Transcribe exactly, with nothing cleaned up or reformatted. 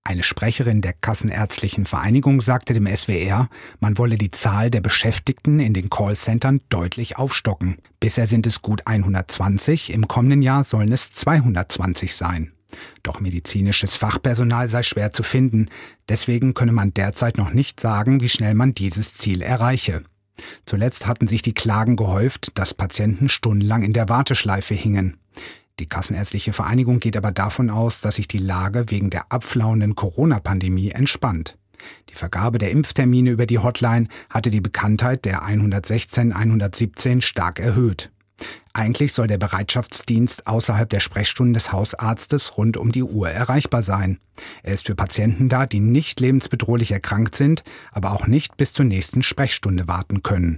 Eine Sprecherin der Kassenärztlichen Vereinigung sagte dem S W R, man wolle die Zahl der Beschäftigten in den Callcentern deutlich aufstocken. Bisher sind es gut hundertzwanzig, im kommenden Jahr sollen es zweihundertzwanzig sein. Doch medizinisches Fachpersonal sei schwer zu finden. Deswegen könne man derzeit noch nicht sagen, wie schnell man dieses Ziel erreiche. Zuletzt hatten sich die Klagen gehäuft, dass Patienten stundenlang in der Warteschleife hingen. Die Kassenärztliche Vereinigung geht aber davon aus, dass sich die Lage wegen der abflauenden Corona-Pandemie entspannt. Die Vergabe der Impftermine über die Hotline hatte die Bekanntheit der hundertsechzehn hundertsiebzehn stark erhöht. Eigentlich soll der Bereitschaftsdienst außerhalb der Sprechstunden des Hausarztes rund um die Uhr erreichbar sein. Er ist für Patienten da, die nicht lebensbedrohlich erkrankt sind, aber auch nicht bis zur nächsten Sprechstunde warten können.